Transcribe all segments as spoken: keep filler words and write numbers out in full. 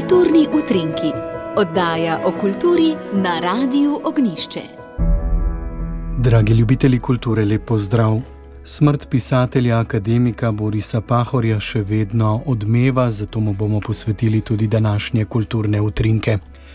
Kulturni utrinki, oddaja o kulturi na Radiu Ognjišče. Dragi ljubitelji kulture, lep pozdrav. Smrt pisatelja akademika Borisa Pahorja še vedno odmeva, zato mu bomo posvetili tudi današnje kulturne utrinke.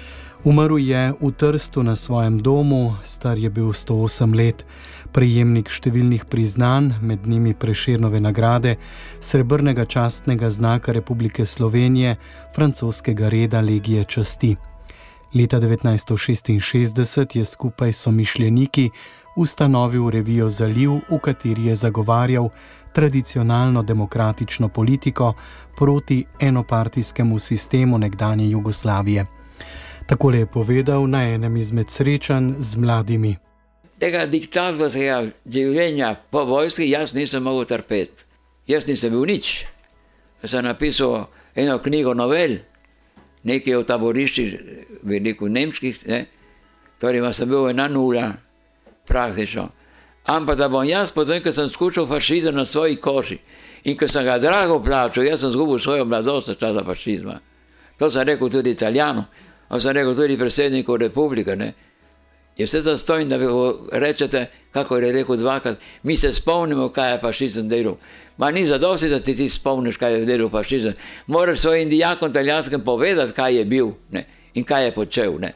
Umrl je v Trstu na svojem domu, star je bil sto osem let, prejemnik številnih priznanj, med njimi Prešernove nagrade, srebrnega častnega znaka Republike Slovenije, francoskega reda Legije časti. Leta devetnajststo šestinšestdeset je skupaj s somišljeniki ustanovil revijo Zaliv, v kateri je zagovarjal tradicionalno demokratično politiko proti enopartijskemu sistemu nekdanje Jugoslavije. Takole je povedal na enem izmed srečanj z mladimi. Tega diktatorskega življenja po vojski jaz nisem mogel trpeti. Jaz nisem bil nič. Jaz sem napisal eno knjigo novel, nekaj o taboriščih, veliko nemških, ne? Torej ima sem bil ena nula, praktično. Ampak da bom jaz potem, ko sem skušal fašizem na svoji koži in ko sem ga drago plačal, jaz sem zgubil svojo mladost časa fašizma. To sem rekel tudi Italijanu, a sem rekel tudi predsedniku republike, ne. Je vse zastojno, da vi rečete, kako je rekel dvakrat, mi se spomnimo, kaj je fašizem delal. Ma ni zadosti, da ti ti spomniš, kaj je delal fašizem. Moraš svojim dijakom italijanskim povedati, kaj je bil, ne, in kaj je počel, ne.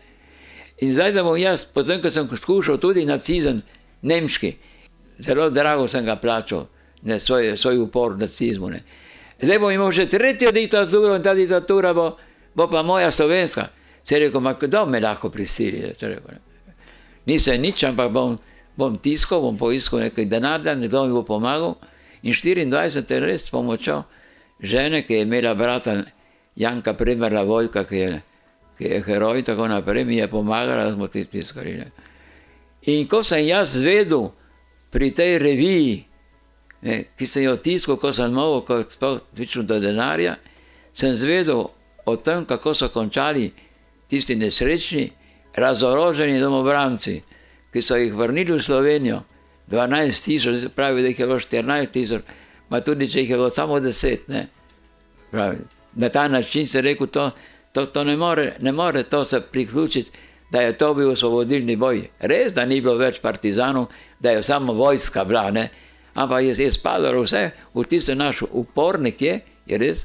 In zdaj, da bom jaz, potem, ko sem skušal tudi nacizem nemški, zelo drago sem ga plačal, ne, svoj, svoj upor nacizmu, ne. Zdaj bom imel že tretjo diktaturo in ta diktatura bo, bo pa moja slovenska. Se je rekel, ma kdo me lahko prisili, se je rekel, ne. Nisem nič, ampak bom, bom tiskal, bom poiskal nekaj denarja, nekdo mi bo pomagal in štiriindvajset let s pomočjo žene, ki je imela brata Janka Primerla Vojka, ki je, ki je heroj, tako naprej, mi je pomagala, da smo ti tiskali. Ne. In ko sem jaz zvedel pri tej reviji, ne, ki sem jo tiskal, ko sem mogel, ko sploh pričel do denarja, sem zvedel o tem, kako so končali tisti nesrečni, razoroženi domobranci, ki so jih vrnili v Slovenijo, dvanajst tisoč, pravi, da jih je bilo štirinajst tisoč, ma tudi, če jih je bilo samo deset, ne. Pravi, na ta način se rekel, to, to, to ne more, ne more to se priključiti, da je to bil osvobodilni boj. Res, da ni bilo več partizanov, da je samo vojska bila, ne, ampak je, je spadalo vse v tiste naš upornik je, je res.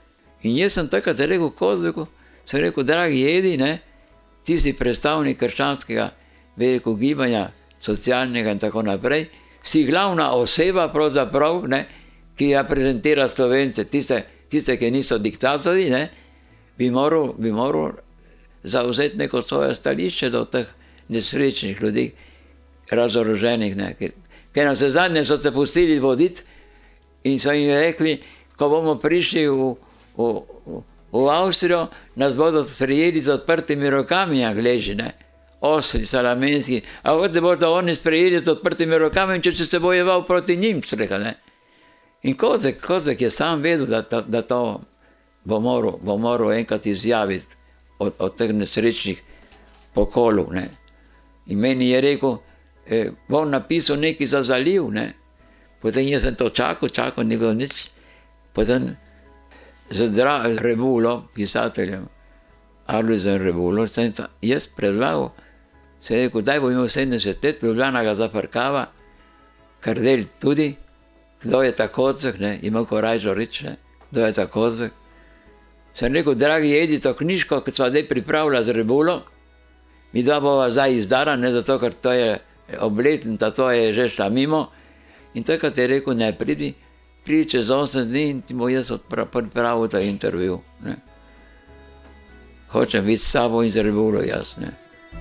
In jaz sem takrat rekel Kozliku, sem rekel, dragi Edi, ne, tisti predstavnik krščanskega veliko gibanja, socialnega in tako naprej, si glavna oseba pravzaprav, ne, ki reprezentira Slovence, tiste, tiste, ki niso diktatorji, ne, bi moral, bi moral zauzeti neko svoje stališče do teh nesrečnih ljudi, razoroženih, ne, ker na vse zadnje so se pustili voditi in so jim rekli, ko bomo prišli v, v, v V Avstrijo nas bodo sprejeli z odprtimi rokami, Angleži, ne, Osli, Salamenski, a hote bodo oni sprejeli z odprtimi rokami, če se bojeval proti njim, čreka, ne. In Kozek, Kozek je sam vedel, da, da, da to bo moral, bo moral enkrat izjaviti od, od teh nesrečnih pokolov, ne. In meni je rekel, eh, bom napisal nekaj za Zaliv, ne. Potem jaz sem to čakal, čakal, ni bilo nič, potem z Rebulo, pisateljem, Alojzem Rebulo, sem jaz predlagal, se je rekel, daj bo imel sedemdeset let, Ljubljana ga zafrkava, Kardelj tudi, kdo je ta Kozek, ne, imel korajžo reči, ne, kdo je ta Kozek. Sem rekel, dragi Edi, to knjižko, ki sva zdaj pripravila z Rebulo, mi dva bova zdaj izdala, ne, zato, ker to je obletnica, to je že šla mimo, in takrat je rekel, ne pridi, pridi čez osem dni in ti bo jaz pripravil ta intervju, ne. Hočem biti s tabo in z Rebulo, jaz, ne.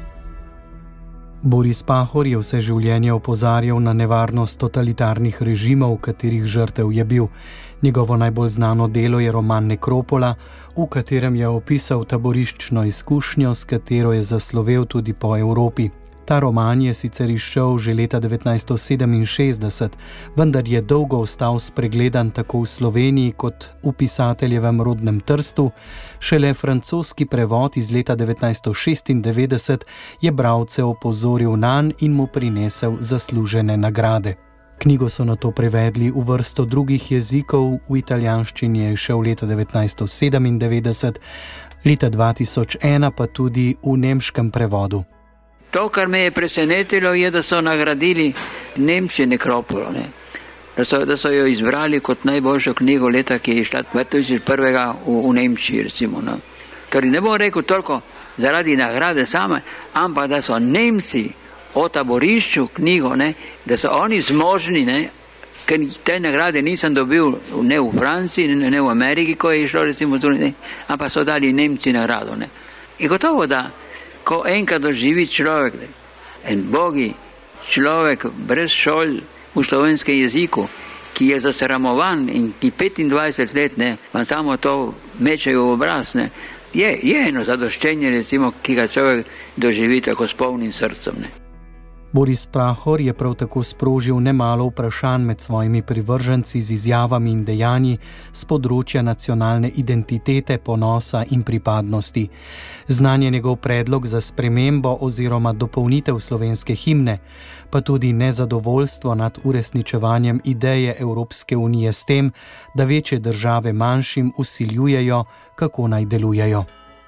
Boris Pahor je vse življenje opozarjal na nevarnost totalitarnih režimov, katerih žrtev je bil. Njegovo najbolj znano delo je roman Nekropola, v katerem je opisal taboriščno izkušnjo, s katero je zaslovel tudi po Evropi. Ta roman je sicer izšel že leta devetnajststo sedeminšestdeset, vendar je dolgo ostal spregledan tako v Sloveniji kot v pisateljevem rodnem Trstu. Šele francoski prevod iz leta devetnajststo šestindevetdeset je bralce opozoril nanj in mu prinesel zaslužene nagrade. Knjigo so nato prevedli v vrsto drugih jezikov, v italijanščini je izšel leta devetnajststo sedemindevetdeset, Leta dva tisoč ena pa tudi v nemškem prevodu. To, kar me je presenetilo, je, da so nagradili Nemci Nekropolo, ne? Da, so, da so jo izbrali kot najboljšo knjigo leta, ki je išla dva tisoč prvega v, v Nemčiji, recimo. No? Torej ne bom rekel toliko zaradi nagrade same, ampak da so Nemci o taborišču knjigo, ne? Da so oni zmožni, ne? Ker te nagrade nisem dobil ne v Franciji, ne, ne v Ameriki, ko je išlo, recimo, tudi, ne? Ampak so dali Nemci nagrado. Ne? In gotovo, da ko enkrat doživi človek, ne? En bogi človek brez šol v slovenskem jeziku, ki je zasramovan in ki petindvajset let, ne, vam samo to mečejo v obraz, ne, je, je eno zadoščenje, recimo, ki ga človek doživi tako s polnim srcem. Ne. Boris Pahor je prav tako sprožil nemalo vprašanj med svojimi privrženci z izjavami in dejanji z področja nacionalne identitete, ponosa in pripadnosti. Znan je njegov predlog za spremembo oziroma dopolnitev slovenske himne, pa tudi nezadovoljstvo nad uresničevanjem ideje Evropske unije s tem, da večje države manjšim vsiljujejo, kako naj delujejo.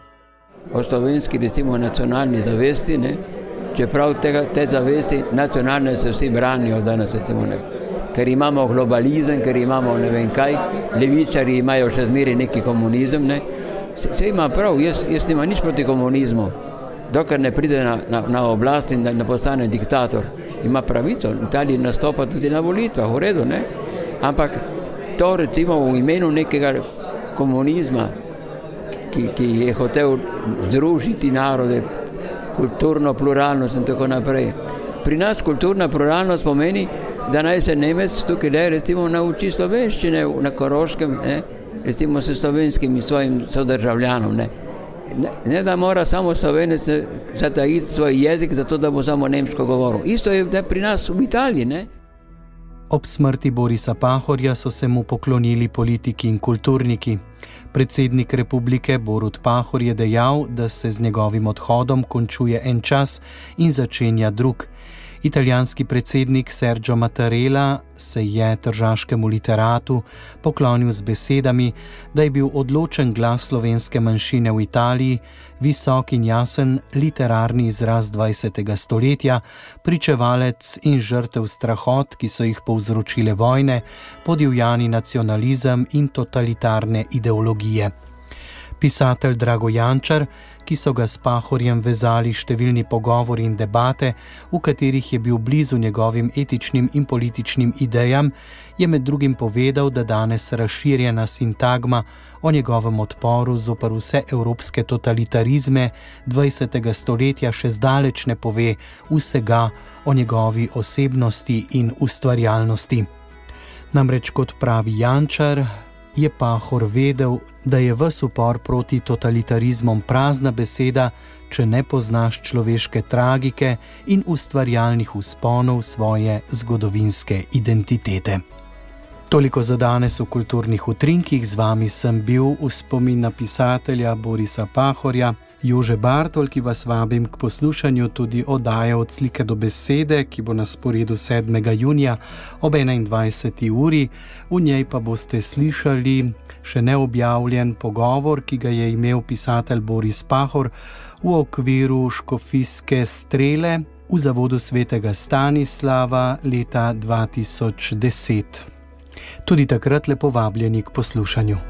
O slovenski, recimo, nacionalni zavesti, ne, čeprav tega, te zavesti nacionalne se vsi branijo danes, recimo, ne, ker imamo globalizem, ker imamo ne vem kaj, levičari imajo še zmeri neki komunizem, ne, se, se ima prav, jaz, jaz nima nič proti komunizmu, dokler ne pride na, na, na oblast in ne postane diktator, ima pravico, Italiji nastopa tudi na volitvah, v redu, ne, ampak to recimo v imenu nekega komunizma, ki, ki je hotel združiti narode, kulturno pluralnost in tako naprej. Pri nas kulturna pluralnost pomeni, da naj se Nemec tukaj le recimo nauči slovenščine na Koroškem, ne, recimo s slovenskimi svojim sodržavljanom, ne. Ne, ne da mora samo Slovenec zatajiti svoj jezik, zato da bo samo nemško govoril. Isto je pri nas v Italiji, ne. Ob smrti Borisa Pahorja so se mu poklonili politiki in kulturniki. Predsednik republike Borut Pahor je dejal, da se z njegovim odhodom končuje en čas in začenja drug. Italijanski predsednik Sergio Mattarella se je tržaškemu literatu poklonil z besedami, da je bil odločen glas slovenske manjšine v Italiji, visok in jasen literarni izraz dvajsetega stoletja, pričevalec in žrtev strahot, ki so jih povzročile vojne, podivjani nacionalizem in totalitarne ideologije. Pisatelj Drago Jančar, ki so ga s Pahorjem vezali številni pogovori in debate, v katerih je bil blizu njegovim etičnim in političnim idejam, je med drugim povedal, da danes razširjena sintagma o njegovem odporu zoper vse evropske totalitarizme dvajsetega stoletja še zdaleč ne pove vsega o njegovi osebnosti in ustvarjalnosti. Namreč, kot pravi Jančar, je Pahor vedel, da je ves upor proti totalitarizmom prazna beseda, če ne poznaš človeške tragike in ustvarjalnih vzponov svoje zgodovinske identitete. Toliko za danes v Kulturnih utrinkih. Z vami sem bil v spomin na pisatelja Borisa Pahorja, Jože Bartol, ki vas vabim k poslušanju tudi oddaje Od slike do besede, ki bo na sporedu sedmega junija ob enaindvajseti uri. V njej pa boste slišali še neobjavljen pogovor, ki ga je imel pisatelj Boris Pahor v okviru škofijske strele v zavodu svetega Stanislava leta dva tisoč deset. Tudi takrat lepo vabljeni k poslušanju.